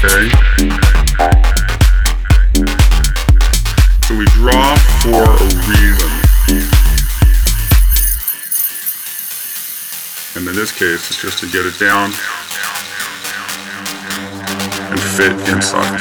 Okay? So we draw for a reason. And in this case, it's just to get it down and fit inside.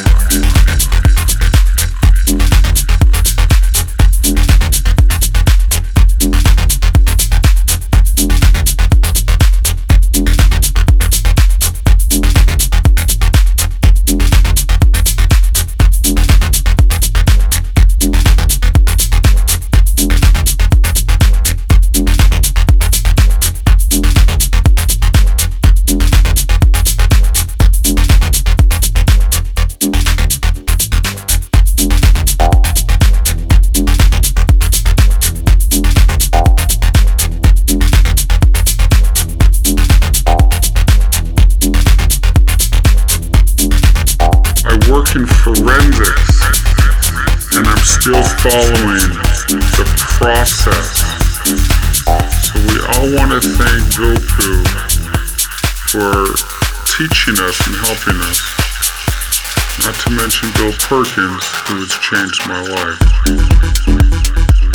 In forensics, and I'm still following the process. So we all want to thank Goku for teaching us and helping us. Not to mention Bill Perkins, who has changed my life.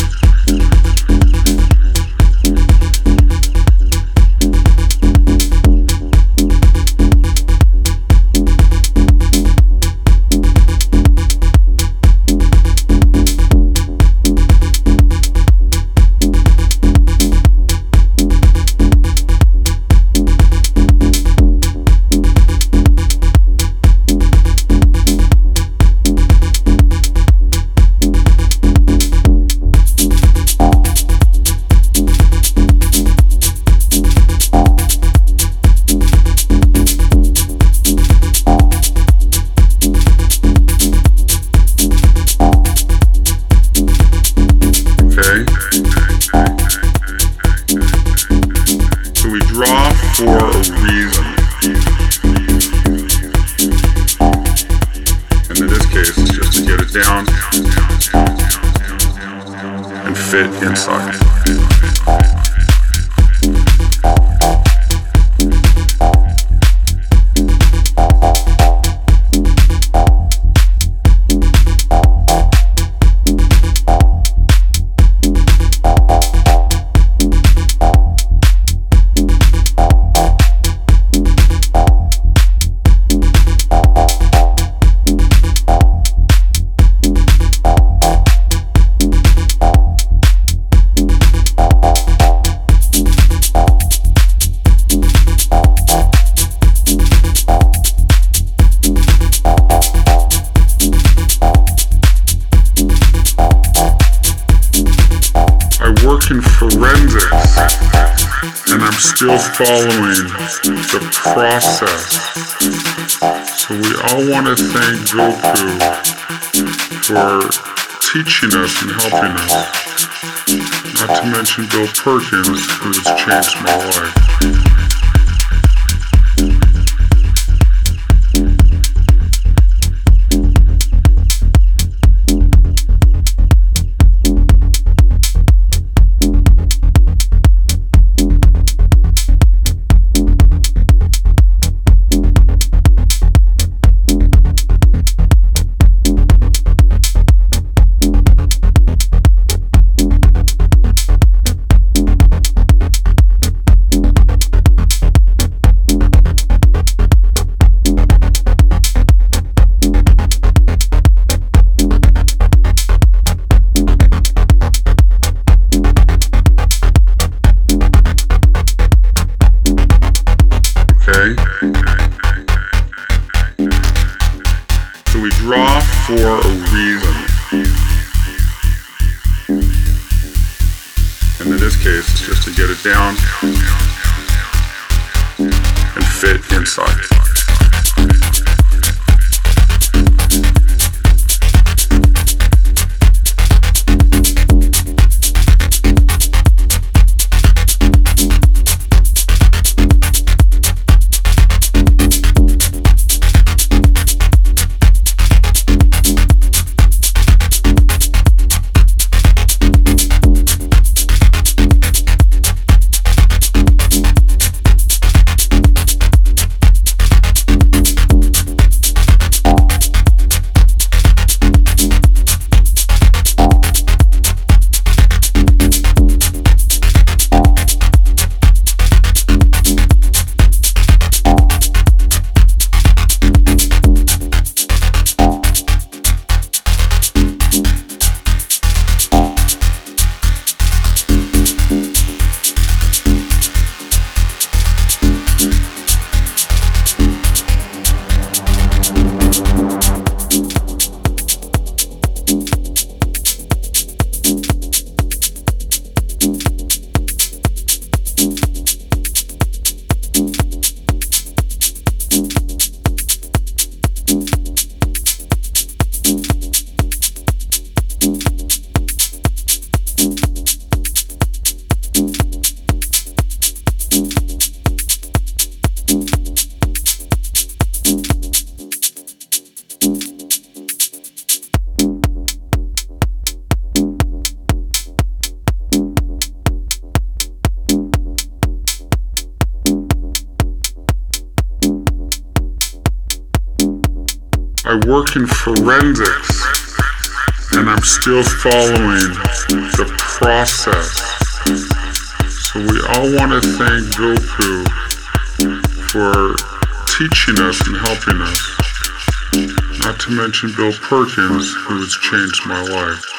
For a reason. And in this case, it's just to get it down and fit inside. In forensics, and I'm still following the process. So we all want to thank Goku for teaching us and helping us. Not to mention Bill Perkins, who has changed my life. So we draw for a reason. And in this case, it's just to get it down and fit inside. I work in forensics, and I'm still following the process. So we all want to thank Goku for teaching us and helping us. Not to mention Bill Perkins, who has changed my life.